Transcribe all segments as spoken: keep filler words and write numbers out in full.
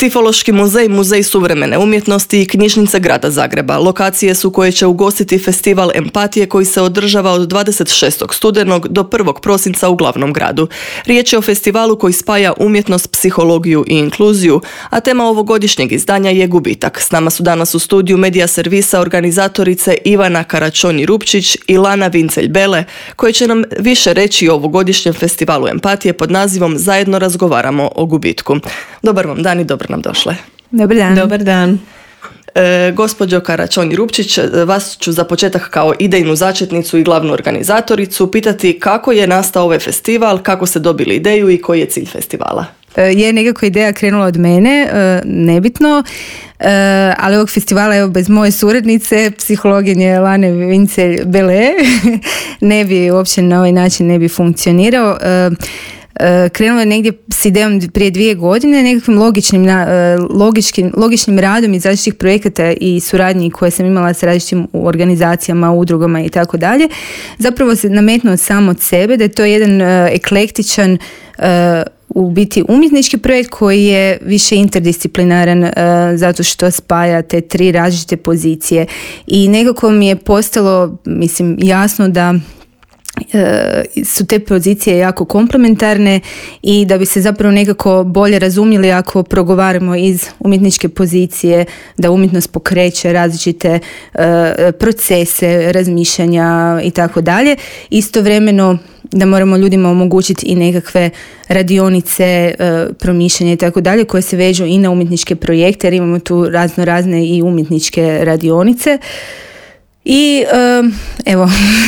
Tifološki muzej, Muzej suvremene umjetnosti i Knjižnica grada Zagreba. Lokacije su koje će ugostiti festival Empatije koji se održava od dvadeset šestog studenog do prvog prosinca u glavnom gradu. Riječ je o festivalu koji spaja umjetnost, psihologiju i inkluziju, a tema ovogodišnjeg izdanja je gubitak. S nama su danas u studiju medija servisa organizatorice Ivana Karačonji-Rupčić i Lana Vincelj-Bele, koji će nam više reći o ovogodišnjem festivalu Empatije pod nazivom Zajedno razgovaramo o gubitku. Dobar vam dan i dobro nam došle. Dobar dan. Dobar dan. E, gospođo Karačonji-Rupčić, vas ću za početak kao idejnu začetnicu i glavnu organizatoricu pitati kako je nastao ovaj festival, kako ste dobili ideju i koji je cilj festivala. Je nekako ideja krenula od mene, nebitno, ali ovog festivala, evo, bez moje suradnice, psihologinje Lane Vincelj-Bele, ne bi uopće na ovaj način ne bi funkcionirao. Krenulo je negdje s idejom prije dvije godine, nekakvim logičnim, logičkim, logičnim radom iz različitih projekata i suradnji koje sam imala sa različitim organizacijama, udrugama i tako dalje. Zapravo se nametnuo samo od sebe da je to jedan eklektičan, u biti umjetnički projekt koji je više interdisciplinaran uh, zato što spaja te tri različite pozicije i nekako mi je postalo, mislim, jasno da Uh, su te pozicije jako komplementarne i da bi se zapravo nekako bolje razumjeli ako progovaramo iz umjetničke pozicije, da umjetnost pokreće različite uh, procese, razmišljanja i tako dalje. Istovremeno da moramo ljudima omogućiti i nekakve radionice, uh, promišljanja i tako dalje koje se vežu i na umjetničke projekte, jer imamo tu razno razne i umjetničke radionice. I um, evo,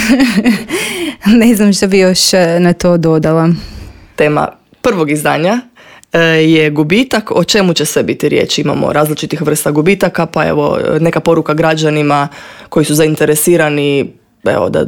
ne znam što bi još na to dodala. Tema prvog izdanja je gubitak. O čemu će sve biti riječ? Imamo različitih vrsta gubitaka, pa evo neka poruka građanima koji su zainteresirani. Evo da...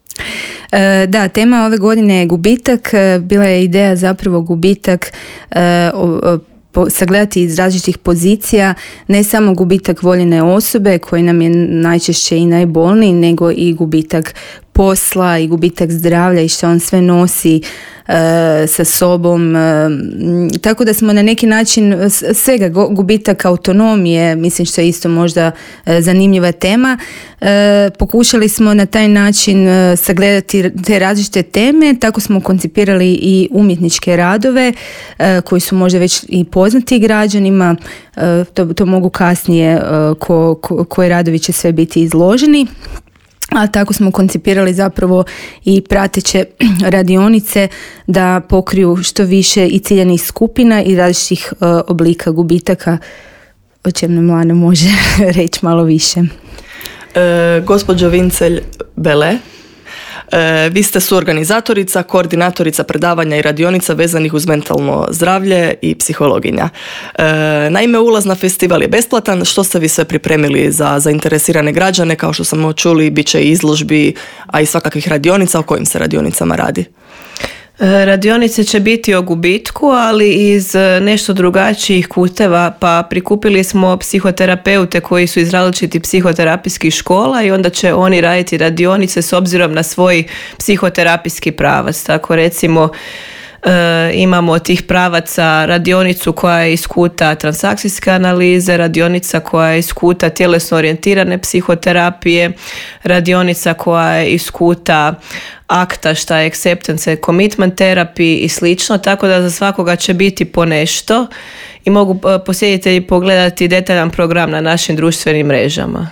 Da, tema ove godine je gubitak. Bila je ideja zapravo gubitak o sagledati iz različitih pozicija, ne samo gubitak voljene osobe koji nam je najčešće i najbolniji, nego i gubitak posla i gubitak zdravlja i što on sve nosi uh, sa sobom. Uh, tako da smo na neki način svega, gubitak autonomije, mislim što je isto možda uh, zanimljiva tema. Uh, pokušali smo na taj način uh, sagledati te različite teme, tako smo koncipirali i umjetničke radove uh, koji su možda već i poznati građanima. Uh, to, to mogu kasnije uh, ko, ko, koji radovi će sve biti izloženi. A tako smo koncipirali zapravo i prateće radionice da pokriju što više i ciljanih skupina i različitih uh, oblika gubitaka, o čem nam Lana može reći malo više. E, gospođo Vincelj-Bele, E, vi ste suorganizatorica, koordinatorica predavanja i radionica vezanih uz mentalno zdravlje i psihologinja. E, naime, ulaz na festival je besplatan. Što ste vi sve pripremili za zainteresirane građane? Kao što smo čuli, bit će i izložbi, a i svakakvih radionica. O kojim se radionicama radi? Radionice će biti o gubitku, ali iz nešto drugačijih kuteva, pa prikupili smo psihoterapeute koji su iz različitih psihoterapijskih škola i onda će oni raditi radionice s obzirom na svoj psihoterapijski pravac. Tako recimo E, imamo tih pravaca radionicu koja je iz kuta transakcijske analize, radionica koja je iz kuta tjelesno orijentirane psihoterapije, radionica koja je iz kuta akta šta je acceptance and commitment terapiji i slično, tako da za svakoga će biti po nešto i mogu posjetitelji pogledati detaljan program na našim društvenim mrežama.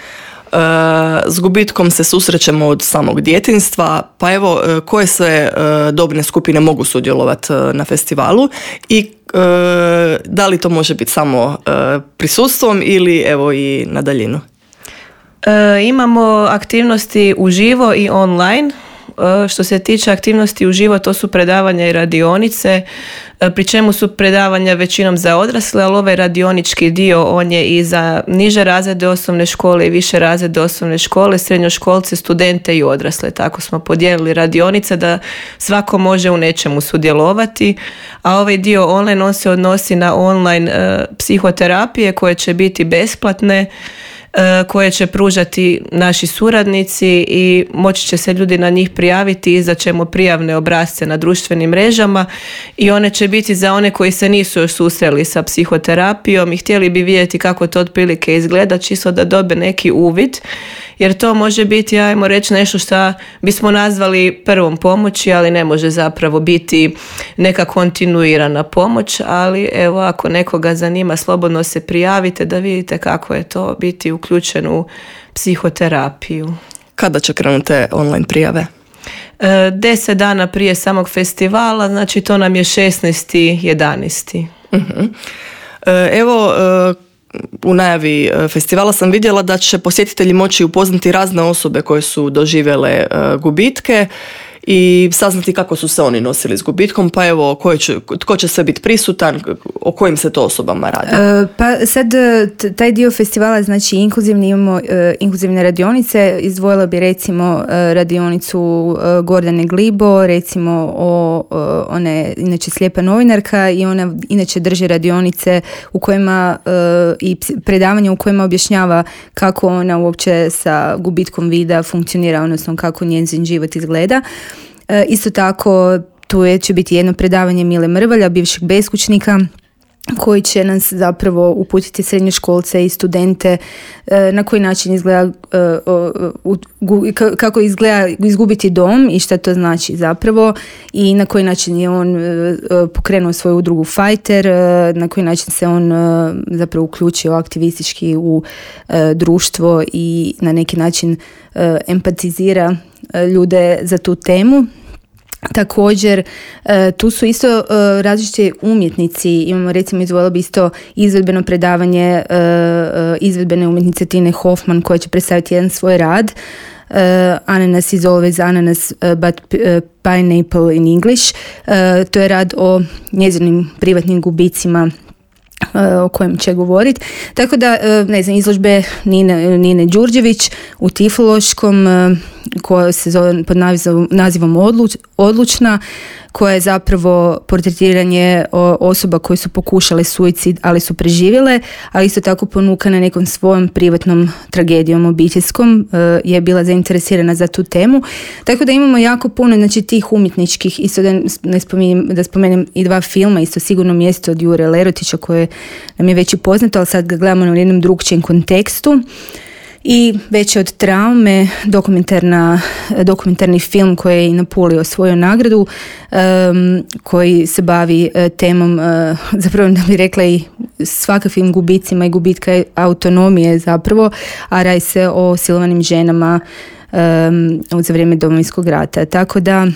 S gubitkom se susrećemo od samog djetinjstva, pa evo koje sve dobne skupine mogu sudjelovati na festivalu i da li to može biti samo prisustvom ili evo i na daljinu? E, imamo aktivnosti uživo i online. Što se tiče aktivnosti uživo, to su predavanja i radionice, pri čemu su predavanja većinom za odrasle, ali ovaj radionički dio on je i za niže razrede osnovne škole i više razrede osnovne škole, srednjoškolce, studente i odrasle. Tako smo podijelili radionice da svako može u nečemu sudjelovati, a ovaj dio online on se odnosi na online uh, psihoterapije koje će biti besplatne koje će pružati naši suradnici i moći će se ljudi na njih prijaviti, izdat ćemo prijavne obrasce na društvenim mrežama i one će biti za one koji se nisu još susreli sa psihoterapijom i htjeli bi vidjeti kako to otprilike izgleda, čisto da dobe neki uvid, jer to može biti, ajmo reći, nešto što bismo nazvali prvom pomoći, ali ne može zapravo biti neka kontinuirana pomoć, ali evo, ako nekoga zanima, slobodno se prijavite da vidite kako je to biti uključen u psihoterapiju. Kada će krenuti online prijave? E, deset dana prije samog festivala, znači to nam je šesnaesti jedanaesti. Uh-huh. E, evo, e, u najavi festivala sam vidjela da će posjetitelji moći upoznati razne osobe koje su doživjele uh, gubitke i saznati kako su se oni nosili s gubitkom, pa evo koje će, tko će sve biti prisutan, o kojim se to osobama radi. Uh, pa sad t- taj dio festivala, znači inkluzivni, imamo uh, inkluzivne radionice, izdvojila bi recimo uh, radionicu uh, Gordane Glibo, recimo o uh, ona je inače slijepa novinarka i ona inače drži radionice u kojima uh, i predavanja u kojima objašnjava kako ona uopće sa gubitkom vida funkcionira, odnosno kako njezin život izgleda. E, isto tako tu je, će biti jedno predavanje Mile Mrvalja, bivšeg beskućnika, koji će nas zapravo uputiti srednjoškolce i studente e, na koji način izgleda e, o, u, gu, kako izgleda izgubiti dom i šta to znači zapravo i na koji način je on e, pokrenuo svoju udrugu Fighter, e, na koji način se on e, zapravo uključio aktivistički u e, društvo i na neki način e, empatizira e, ljude za tu temu. Također, tu su isto različiti umjetnici, imamo recimo izdvojila bi isto izvedbeno predavanje izvedbene umjetnice Tine Hoffman koja će predstaviti jedan svoj rad, Ananas is always ananas but pineapple in English. To je rad o njezinim privatnim gubicima o kojem će govoriti. Tako da, ne znam, izložbe Nine, Nine Đurđević u Tifološkom, koja se zove pod nazivom, nazivom Odluč, Odlučna, koja je zapravo portretiranje osoba koje su pokušale suicid, ali su preživjele, ali isto tako ponukane nekom svojom privatnom tragedijom obiteljskom, je bila zainteresirana za tu temu. Tako da imamo jako puno, znači, tih umjetničkih, isto da, ne spomenem, da spomenem i dva filma, isto Sigurno mjesto od Jure Lerotića, koje nam je već i poznato, ali sad ga gledamo na jednom drugčijem kontekstu. I već od traume, dokumentarna, dokumentarni film koji je i na Puli osvojio nagradu, um, koji se bavi uh, temom, uh, zapravo da bih rekla i svaka film gubicima i gubitka autonomije zapravo, a radi se o silovanim ženama um, za vrijeme Domovinskog rata. Tako da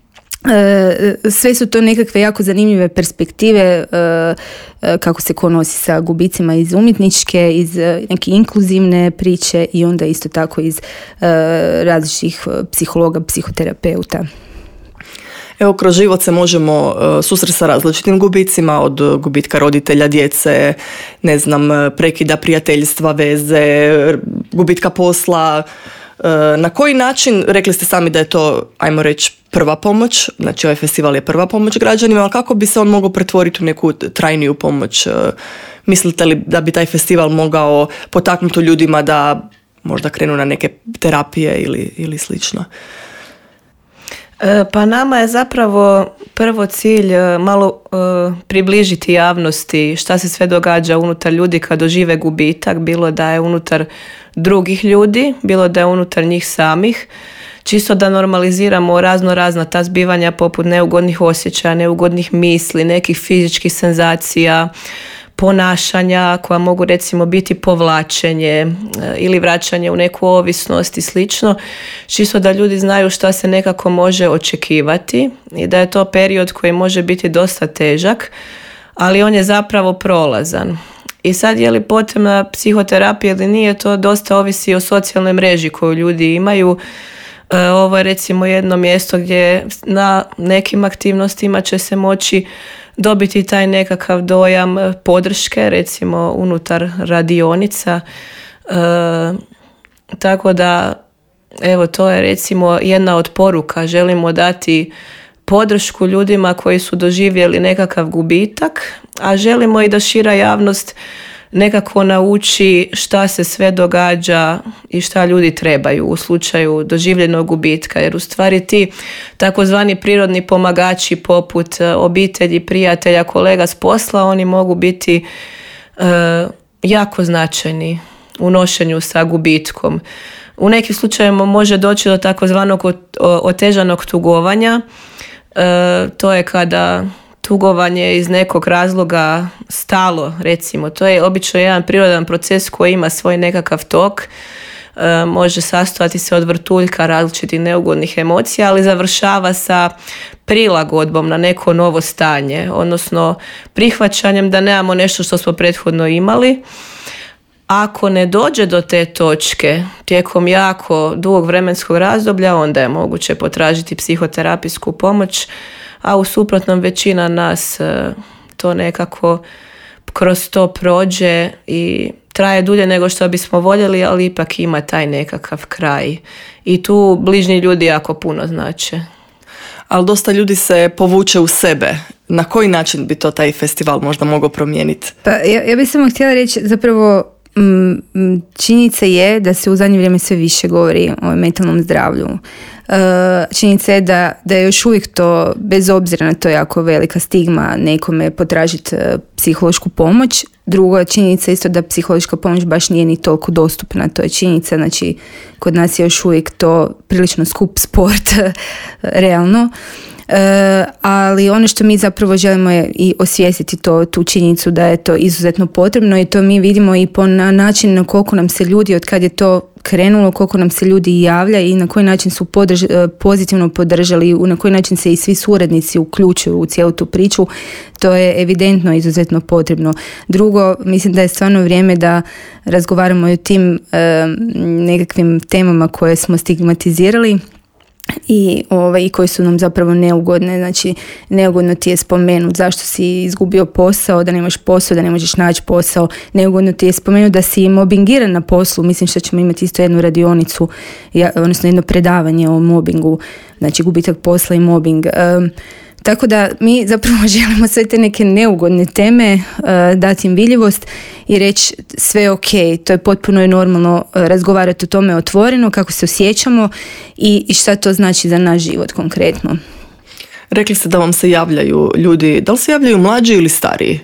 sve su to nekakve jako zanimljive perspektive kako se ko nosi sa gubicima iz umjetničke, iz neke inkluzivne priče i onda isto tako iz različitih psihologa, psihoterapeuta. Evo, kroz život se možemo uh, susresti sa različitim gubicima, od gubitka roditelja, djece, ne znam, prekida prijateljstva, veze, gubitka posla. Uh, na koji način, rekli ste sami da je to, ajmo reći, prva pomoć, znači ovaj festival je prva pomoć građanima, ali kako bi se on mogao pretvoriti u neku trajniju pomoć? Uh, mislite li da bi taj festival mogao potaknuti ljudima da možda krenu na neke terapije ili, ili slično? Pa nama je zapravo prvo cilj malo uh, približiti javnosti šta se sve događa unutar ljudi kad dožive gubitak, bilo da je unutar drugih ljudi, bilo da je unutar njih samih, čisto da normaliziramo razno razna ta zbivanja poput neugodnih osjećaja, neugodnih misli, nekih fizičkih senzacija, ponašanja koja mogu recimo biti povlačenje ili vraćanje u neku ovisnost i slično, čisto da ljudi znaju šta se nekako može očekivati i da je to period koji može biti dosta težak, ali on je zapravo prolazan. I sad je li potrebna psihoterapija ili nije, to dosta ovisi o socijalnoj mreži koju ljudi imaju. Ovo je recimo jedno mjesto gdje na nekim aktivnostima će se moći dobiti taj nekakav dojam podrške, recimo unutar radionica. E, tako da, evo, to je recimo jedna od poruka. Želimo dati podršku ljudima koji su doživjeli nekakav gubitak, a želimo i da šira javnost nekako nauči šta se sve događa i šta ljudi trebaju u slučaju doživljenog gubitka. Jer u stvari ti takozvani prirodni pomagači poput obitelji, prijatelja, kolega s posla, oni mogu biti e, jako značajni u nošenju sa gubitkom. U nekim slučajevima može doći do takozvanog otežanog tugovanja. E, to je kada tugovanje iz nekog razloga stalo, recimo. To je obično jedan prirodan proces koji ima svoj nekakav tok. E, može sastojati se od vrtuljka različitih neugodnih emocija, ali završava sa prilagodbom na neko novo stanje, odnosno prihvaćanjem da nemamo nešto što smo prethodno imali. Ako ne dođe do te točke tijekom jako dugog vremenskog razdoblja, onda je moguće potražiti psihoterapijsku pomoć, a u suprotnom većina nas to nekako kroz to prođe i traje dulje nego što bismo voljeli, ali ipak ima taj nekakav kraj. I tu bližnji ljudi jako puno znače. Ali dosta ljudi se povuče u sebe. Na koji način bi to taj festival možda mogao promijeniti? Pa ja, ja bih samo htjela reći zapravo činjenica je da se u zadnje vrijeme sve više govori o mentalnom zdravlju. Činjenica je da, da je još uvijek to, bez obzira na to jako velika stigma nekome potražiti psihološku pomoć. Drugo, činjenica je isto da psihološka pomoć baš nije ni toliko dostupna. To je činjenica, znači kod nas je još uvijek to prilično skup sport, realno. E, ali ono što mi zapravo želimo je i osvijestiti to, tu činjenicu da je to izuzetno potrebno i to mi vidimo i po na način na koliko nam se ljudi, od kad je to krenulo, koliko nam se ljudi javlja i na koji način su podrž, pozitivno podržali, na koji način se i svi suradnici uključuju u cijelu tu priču, to je evidentno izuzetno potrebno. Drugo, mislim da je stvarno vrijeme da razgovaramo o tim e, nekakvim temama koje smo stigmatizirali i ovaj, koji su nam zapravo neugodne. Znači, neugodno ti je spomenut zašto si izgubio posao, da nemaš posao, da ne možeš naći posao. Neugodno ti je spomenut da si mobingiran na poslu. Mislim što ćemo imati isto jednu radionicu, odnosno jedno predavanje o mobingu, znači gubitak posla i mobing. Um, Tako da mi zapravo želimo sve te neke neugodne teme uh, dati im vidljivost i reći sve je ok, to je potpuno i normalno uh, razgovarati o tome otvoreno, kako se osjećamo i, i šta to znači za naš život konkretno. Rekli ste da vam se javljaju ljudi, da li se javljaju mlađi ili stariji?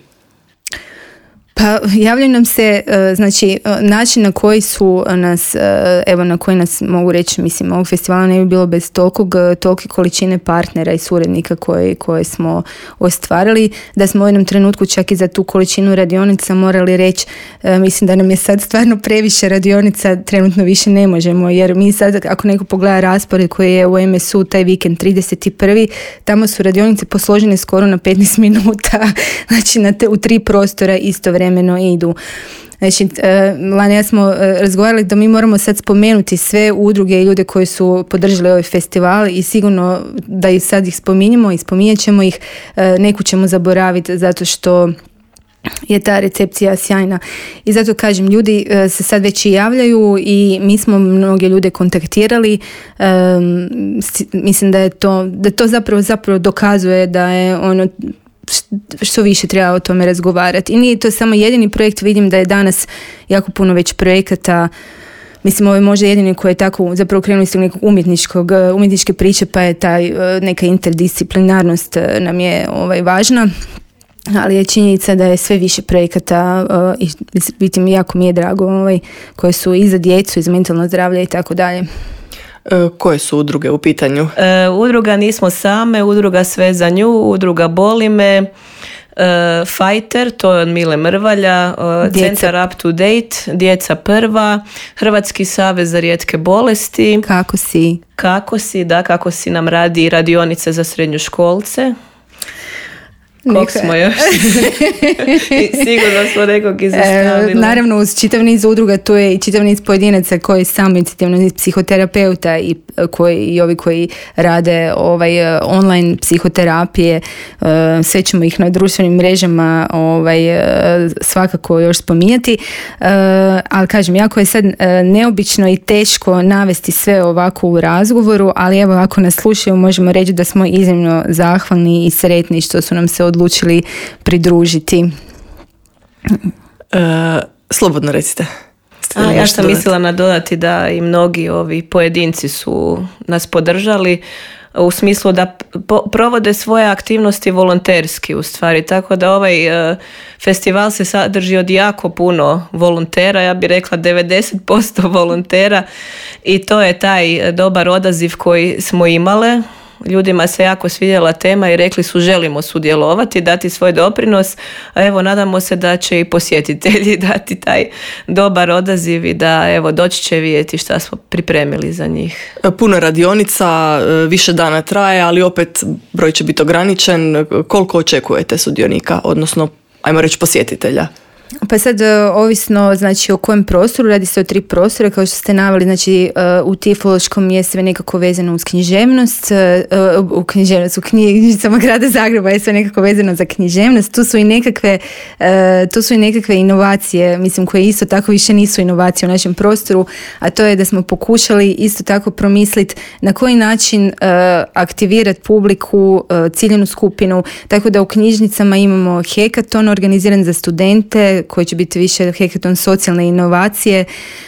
Pa javljaju nam se, znači način na koji su nas, evo na koji nas mogu reći, mislim ovog festivala ne bi bilo bez tolikog, tolike količine partnera i suradnika koje, koje smo ostvarili, da smo u jednom trenutku čak i za tu količinu radionica morali reći, mislim da nam je sad stvarno previše radionica, trenutno više ne možemo, jer mi sad ako neko pogleda raspored koji je u em es u taj vikend trideset prvi tamo su radionice posložene skoro na petnaest minuta, znači na te, u tri prostora isto vremeno idu. Znači, Lani, ja smo razgovarali da mi moramo sad spomenuti sve udruge i ljude koji su podržali ovaj festival i sigurno da i sad ih spominjemo i spominjet ćemo ih, neku ćemo zaboraviti zato što je ta recepcija sjajna. I zato kažem, ljudi se sad već i javljaju i mi smo mnoge ljude kontaktirali. Um, mislim da je to, da to zapravo, zapravo dokazuje da je ono što više treba o tome razgovarati. I nije to samo jedini projekt, vidim da je danas jako puno već projekata. Mislim, ovo je možda jedini koji je tako zapravo krenuo iz nekog umjetničkog, umjetničke priče, pa je taj neka interdisciplinarnost nam je ovaj, važna. Ali je činjenica da je sve više projekata uh, i vidim, jako mi je drago ovaj, koje su i za djecu, i za mentalno zdravlje i tako dalje. Koje su udruge u pitanju? E, udruga Nismo same, udruga Sve za nju, udruga Boli me, e, Fighter, to je od Mile Mrvalja, e, Centar Up to Date, Djeca prva, Hrvatski savez za rijetke bolesti. Kako si? Kako si, da, kako si nam radi radionice za srednjoškolce. Koliko smo još? Sigurno smo nekog izostavili. E, naravno, uz čitav niz udruga tu je i čitav niz pojedinaca koji sami inicijativno niz psihoterapeuta i, koji, i ovi koji rade ovaj, online psihoterapije. E, sve ćemo ih na društvenim mrežama ovaj, svakako još spominjati. E, ali kažem, jako je sad neobično i teško navesti sve ovako u razgovoru, ali evo ako nas slušaju možemo reći da smo iznimno zahvalni i sretni što su nam se odlučili pridružiti. E, slobodno recite. A, ja sam mislila nadodati da i mnogi ovi pojedinci su nas podržali u smislu da po- provode svoje aktivnosti volonterski u stvari, tako da ovaj uh, festival se sadrži od jako puno volontera, ja bih rekla devedeset posto volontera, i to je taj dobar odaziv koji smo imale. Ljudima se jako svidjela tema i rekli su želimo sudjelovati, dati svoj doprinos, a evo nadamo se da će i posjetitelji dati taj dobar odaziv i da evo doći će vidjeti šta smo pripremili za njih. Puno radionica, više dana traje, ali opet broj će biti ograničen. Koliko očekujete sudionika, odnosno ajmo reći posjetitelja? Pa sad, ovisno znači o kojem prostoru, radi se o tri prostora, kao što ste naveli, znači u Tifološkom je sve nekako vezano uz književnost, u književnost, u knjižnicama grada Zagreba je sve nekako vezano za književnost, tu su i nekakve, tu su i nekakve inovacije, mislim, koje isto tako više nisu inovacije u našem prostoru, a to je da smo pokušali isto tako promisliti na koji način aktivirati publiku, ciljenu skupinu, tako da u knjižnicama imamo hekaton organiziran za studente, koji će biti više hekaton socijalne inovacije,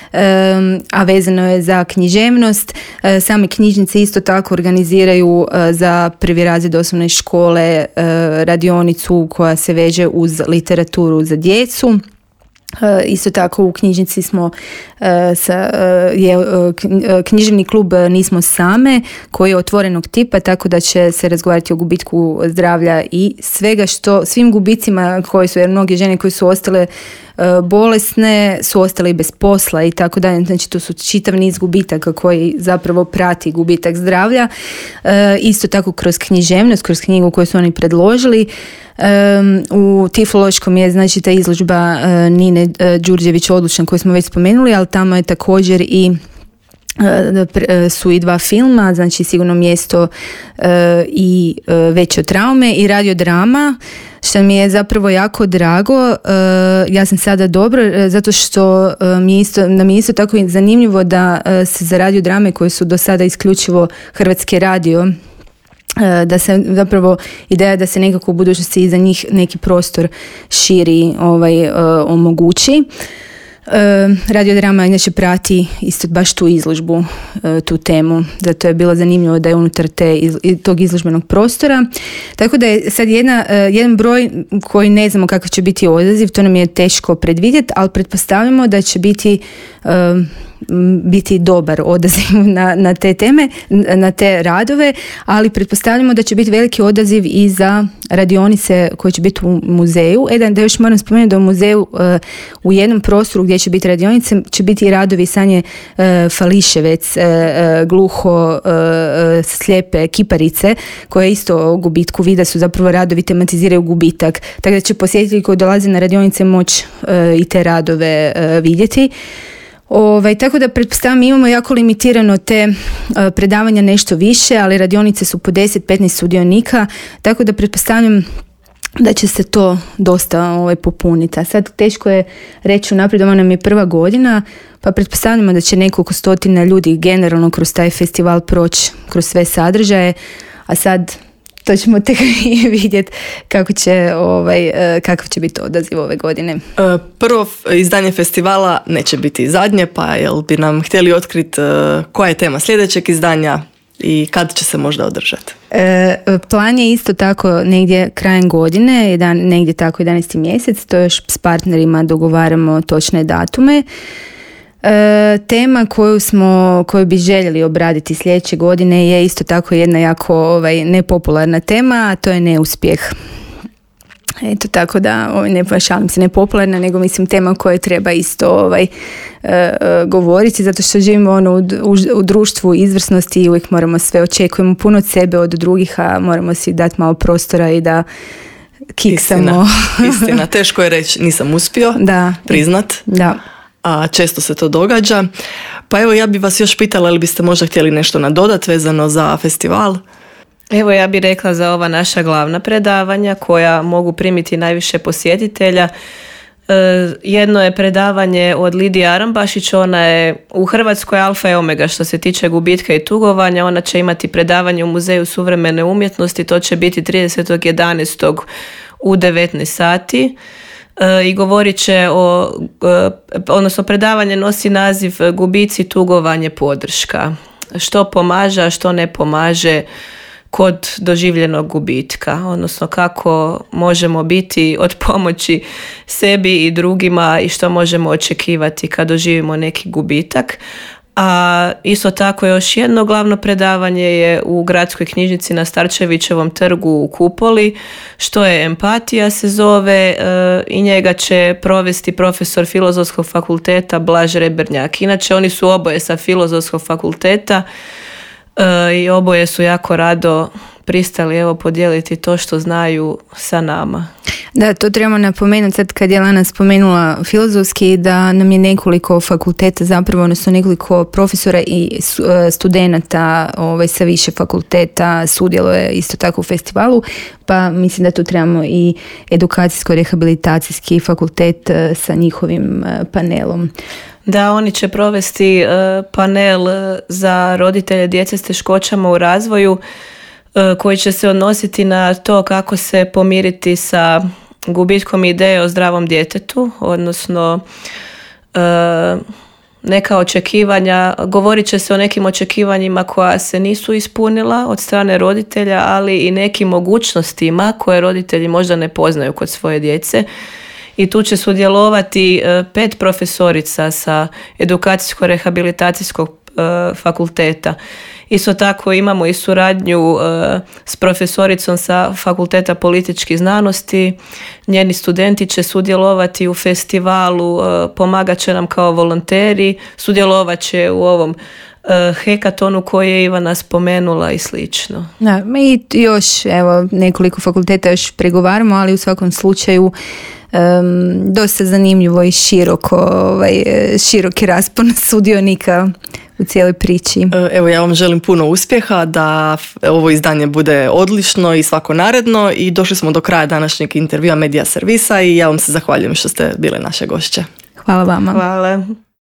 a vezano je za književnost. Same knjižnice isto tako organiziraju za prvi razred osnovne škole radionicu koja se veže uz literaturu za djecu. Isto tako u knjižnici smo sa, je književni klub Nismo same, koji je otvorenog tipa, tako da će se razgovarati o gubitku zdravlja i svega što, svim gubicima koji su, jer mnoge žene koje su ostale bolesne su ostale i bez posla i tako dalje, znači to su čitav niz gubitaka koji zapravo prati gubitak zdravlja. Isto tako kroz književnost, kroz knjigu koju su oni predložili. U Tifološkom je znači ta izložba Nine Đurđević Odlučan koju smo već spomenuli, ali tamo je također i su i dva filma, znači Sigurno mjesto i Veće od traume i radiodrama, što mi je zapravo jako drago. Ja sam sada dobro, zato što mi je isto, nam je isto tako zanimljivo da se za radiodrame koje su do sada isključivo Hrvatski radio, da se zapravo ideja da se nekako u budućnosti i za njih neki prostor širi ovaj, omogući. Radiodrama inače prati isto baš tu izložbu, tu temu, zato je bilo zanimljivo da je unutar te, tog izložbenog prostora. Tako da je sad jedna, jedan broj koji ne znamo kakav će biti odaziv, to nam je teško predvidjeti, ali pretpostavljamo da će biti biti dobar odaziv na, na te teme, na te radove, ali pretpostavljamo da će biti veliki odaziv i za radionice koje će biti u muzeju. E da, da još moram spomenuti da u muzeju uh, u jednom prostoru gdje će biti radionice će biti i radovi Sanje uh, Fališevec, uh, uh, gluho uh, slijepe kiparice, koje isto o gubitku vida su zapravo radovi tematiziraju gubitak. Tako da će posjetitelji koji dolaze na radionice moći uh, i te radove uh, vidjeti. Ove, tako da pretpostavljam imamo jako limitirano te uh, predavanja nešto više, ali radionice su po deset do petnaest sudionika, tako da pretpostavljam da će se to dosta ovaj, popuniti. A sad teško je reći unaprijed, ovo nam je prva godina, pa pretpostavljamo da će nekoliko stotina ljudi generalno kroz taj festival proći kroz sve sadržaje, a sad to ćemo tek vidjeti kako će, ovaj, kakav će biti odaziv ove godine. Prvo izdanje festivala neće biti zadnje, pa jel bi nam htjeli otkriti koja je tema sljedećeg izdanja i kad će se možda održati? E, plan je isto tako negdje krajem godine, jedan, negdje tako jedanaesti mjesec, to još s partnerima dogovaramo točne datume. E, tema koju smo, koju bi željeli obraditi sljedeće godine je isto tako jedna jako ovaj, nepopularna tema, a to je neuspjeh. Eto, tako da, ovaj, ne šalim se, nepopularna, nego mislim tema o kojoj treba isto ovaj, e, govoriti, zato što živimo ono, u, u, u društvu izvrsnosti i uvijek moramo sve, očekujemo puno od sebe, od drugih, a moramo si dati malo prostora i da kiksamo. Istina, istina. Teško je reći nisam uspio, da, priznat. Da. A često se to događa. Pa evo, ja bih vas još pitala, ali biste možda htjeli nešto nadodati vezano za festival? Evo, ja bih rekla za ova naša glavna predavanja koja mogu primiti najviše posjetitelja. E, jedno je predavanje od Lidije Arambašić, ona je u Hrvatskoj alfa i omega što se tiče gubitka i tugovanja. Ona će imati predavanje u Muzeju suvremene umjetnosti, to će biti tridesetog jedanaestog u devetnaest sati. i govorit će o, odnosno predavanje nosi naziv Gubici, tugovanje, podrška. Što pomaže, a što ne pomaže kod doživljenog gubitka, odnosno kako možemo biti od pomoći sebi i drugima i što možemo očekivati kad doživimo neki gubitak. A isto tako još jedno glavno predavanje je u gradskoj knjižnici na Starčevićevom trgu u Kupoli, što je empatija se zove, e, i njega će provesti profesor Filozofskog fakulteta Blaž Rebernjak. Inače oni su oboje sa Filozofskog fakulteta e, i oboje su jako rado pristali evo podijeliti to što znaju sa nama. Da, to trebamo napomenuti sad kad je Lana spomenula filozofski, da nam je nekoliko fakulteta zapravo, odnosno nekoliko profesora i studenata ovaj, sa više fakulteta sudjeluje isto tako u festivalu, pa mislim da tu trebamo i edukacijsko-rehabilitacijski fakultet sa njihovim panelom. Da, oni će provesti uh, panel za roditelje djece s teškoćama u razvoju koji će se odnositi na to kako se pomiriti sa gubitkom ideje o zdravom djetetu, odnosno e, neka očekivanja, govorit će se o nekim očekivanjima koja se nisu ispunila od strane roditelja, ali i nekim mogućnostima koje roditelji možda ne poznaju kod svoje djece. I tu će sudjelovati e, pet profesorica sa edukacijsko-rehabilitacijskog e, fakulteta. Isto tako imamo i suradnju uh, s profesoricom sa Fakulteta političkih znanosti. Njeni studenti će sudjelovati u festivalu, uh, pomagat će nam kao volonteri, sudjelovat će u ovom uh, hekatonu koji je Ivana spomenula i slično. Da, i još evo nekoliko fakulteta još pregovaramo, ali u svakom slučaju Um, dosta zanimljivo i široko, ovaj, široki raspon sudionika u cijeloj priči. Evo, ja vam želim puno uspjeha, da ovo izdanje bude odlično i svako naredno, i došli smo do kraja današnjeg intervjua Medija servisa i ja vam se zahvaljujem što ste bile naše gošće. Hvala vama. Hvala.